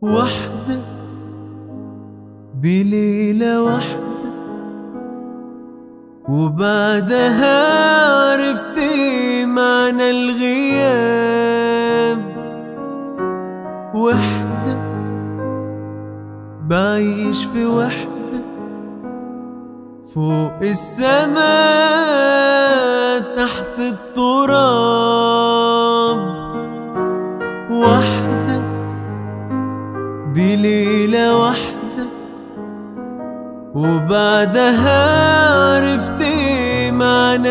وحدة دي ليلة واحدة وبعدها عرفت معنى الغياب. وحدة بعيش في وحدة فوق السماء تحت التراب. وحدة دي ليلة واحدة وبعدها عرفت معنى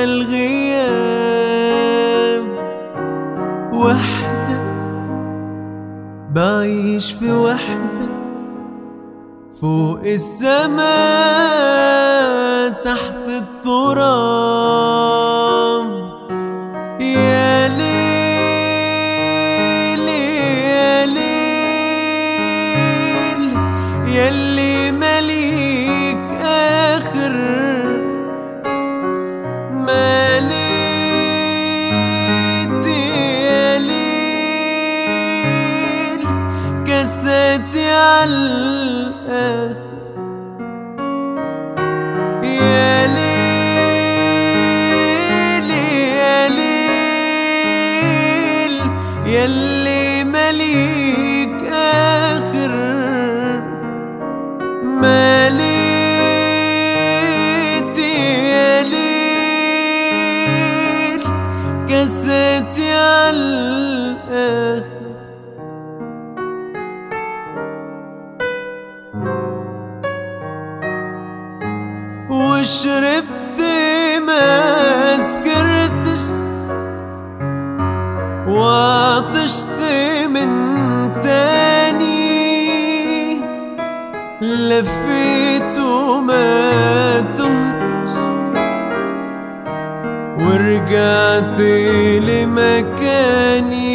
الغياب. وحدة بعيش في وحدة فوق السماء تحت التراب. يا ليل يا ليل ياللي مليك آخر مليت. يا ليل كاساتي عالآخر. يا ليل يا ليل ياللي مليك آخر مليت. يا ليل كاساتي عالآخر. وشربت ما سكرتش وعطشت من تاني لفيت وما تهتش ورجعت لمكاني.